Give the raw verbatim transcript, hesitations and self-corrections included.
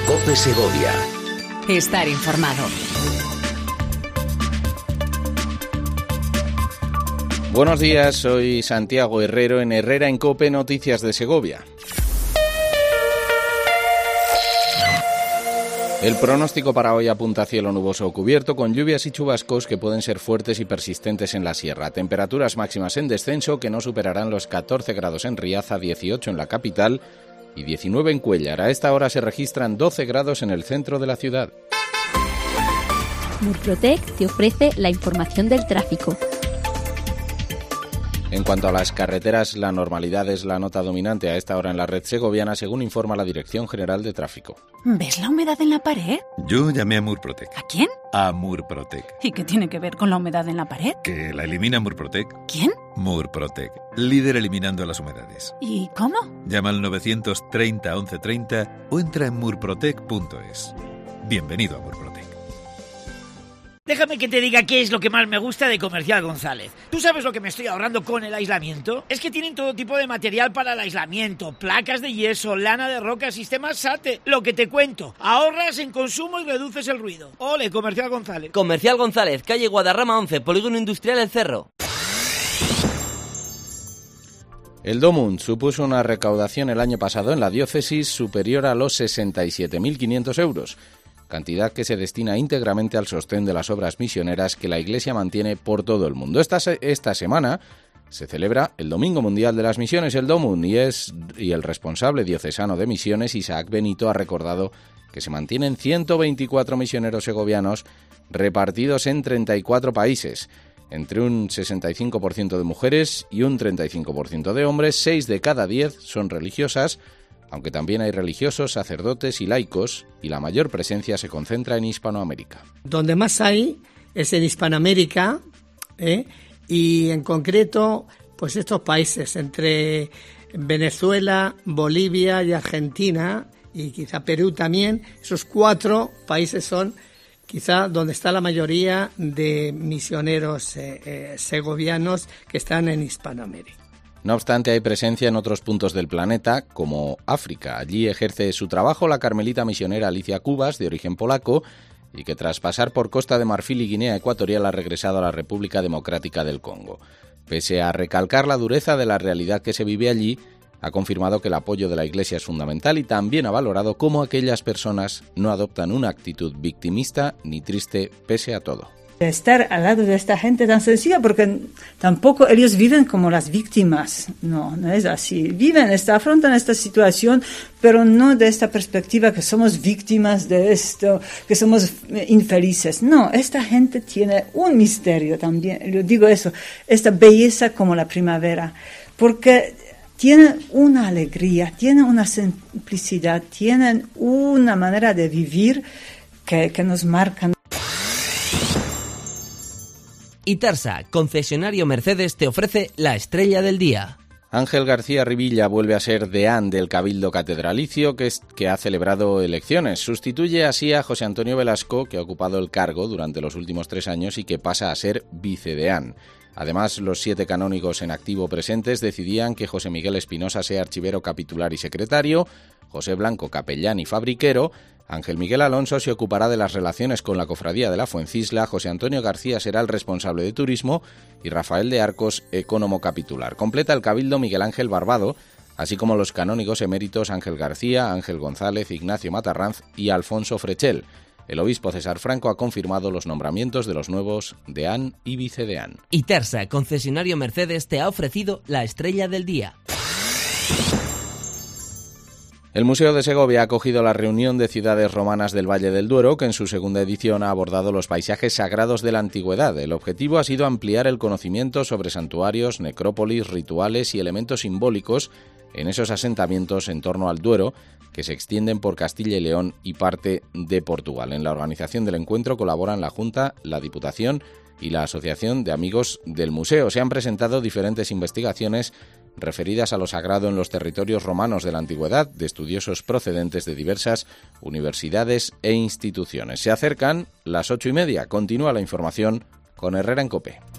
COPE Segovia. Estar informado. Buenos días, soy Santiago Herrero en Herrera en COPE, Noticias de Segovia. El pronóstico para hoy apunta a cielo nuboso o cubierto, con lluvias y chubascos que pueden ser fuertes y persistentes en la sierra. Temperaturas máximas en descenso que no superarán los catorce grados en Riaza, dieciocho en la capital y diecinueve en Cuéllar. A esta hora se registran doce grados en el centro de la ciudad. Murprotec te ofrece la información del tráfico. En cuanto a las carreteras, la normalidad es la nota dominante a esta hora en la red segoviana, según informa la Dirección General de Tráfico. ¿Ves la humedad en la pared? Yo llamé a Murprotec. ¿A quién? A Murprotec. ¿Y qué tiene que ver con la humedad en la pared? Que la elimina Murprotec. ¿Quién? Murprotec, líder eliminando las humedades. ¿Y cómo? Llama al novecientos treinta once treinta o entra en murprotec punto es. Bienvenido a Murprotec. Déjame que te diga qué es lo que más me gusta de Comercial González. ¿Tú sabes lo que me estoy ahorrando con el aislamiento? Es que tienen todo tipo de material para el aislamiento, placas de yeso, lana de roca, sistemas SATE. Lo que te cuento, ahorras en consumo y reduces el ruido. Ole, Comercial González. Comercial González, calle Guadarrama once, Polígono Industrial El Cerro. El Domund supuso una recaudación el año pasado en la diócesis superior a los sesenta y siete mil quinientos euros. Cantidad que se destina íntegramente al sostén de las obras misioneras que la Iglesia mantiene por todo el mundo. Esta, esta semana se celebra el Domingo Mundial de las Misiones, el Domund, y, es, y el responsable diocesano de misiones, Isaac Benito, ha recordado que se mantienen ciento veinticuatro misioneros segovianos repartidos en treinta y cuatro países, entre un sesenta y cinco por ciento de mujeres y un treinta y cinco por ciento de hombres. Seis de cada diez son religiosas, aunque también hay religiosos, sacerdotes y laicos, y la mayor presencia se concentra en Hispanoamérica. Donde más hay es en Hispanoamérica, ¿eh? y en concreto, pues estos países, entre Venezuela, Bolivia y Argentina, y quizá Perú también. Esos cuatro países son quizá donde está la mayoría de misioneros eh, eh, segovianos que están en Hispanoamérica. No obstante, hay presencia en otros puntos del planeta, como África. Allí ejerce su trabajo la carmelita misionera Alicia Cubas, de origen polaco, y que tras pasar por Costa de Marfil y Guinea Ecuatorial ha regresado a la República Democrática del Congo. Pese a recalcar la dureza de la realidad que se vive allí, ha confirmado que el apoyo de la Iglesia es fundamental y también ha valorado cómo aquellas personas no adoptan una actitud victimista ni triste pese a todo. Estar al lado de esta gente tan sencilla, porque tampoco ellos viven como las víctimas, no, no es así. Viven, esta, afrontan esta situación, pero no de esta perspectiva que somos víctimas de esto, que somos infelices. No, esta gente tiene un misterio también, yo digo eso, esta belleza como la primavera, porque tienen una alegría, tienen una simplicidad, tienen una manera de vivir que, que nos marcan. Itarsa, concesionario Mercedes, te ofrece la estrella del día. Ángel García Rivilla vuelve a ser deán del Cabildo Catedralicio, que, es, que ha celebrado elecciones. Sustituye así a José Antonio Velasco, que ha ocupado el cargo durante los últimos tres años y que pasa a ser vicedeán. Además, los siete canónigos en activo presentes decidían que José Miguel Espinosa sea archivero capitular y secretario, José Blanco capellán y fabriquero, Ángel Miguel Alonso se ocupará de las relaciones con la Cofradía de la Fuencisla, José Antonio García será el responsable de turismo y Rafael de Arcos, ecónomo capitular. Completa el cabildo Miguel Ángel Barbado, así como los canónigos eméritos Ángel García, Ángel González, Ignacio Matarranz y Alfonso Frechel. El obispo César Franco ha confirmado los nombramientos de los nuevos deán y vicedeán. Itarsa, concesionario Mercedes, te ha ofrecido la estrella del día. El Museo de Segovia ha acogido la reunión de ciudades romanas del Valle del Duero, que en su segunda edición ha abordado los paisajes sagrados de la antigüedad. El objetivo ha sido ampliar el conocimiento sobre santuarios, necrópolis, rituales y elementos simbólicos en esos asentamientos en torno al Duero, que se extienden por Castilla y León y parte de Portugal. En la organización del encuentro colaboran la Junta, la Diputación y la Asociación de Amigos del Museo. Se han presentado diferentes investigaciones referidas a lo sagrado en los territorios romanos de la antigüedad, de estudiosos procedentes de diversas universidades e instituciones. Se acercan las ocho y media. Continúa la información con Herrera en COPE.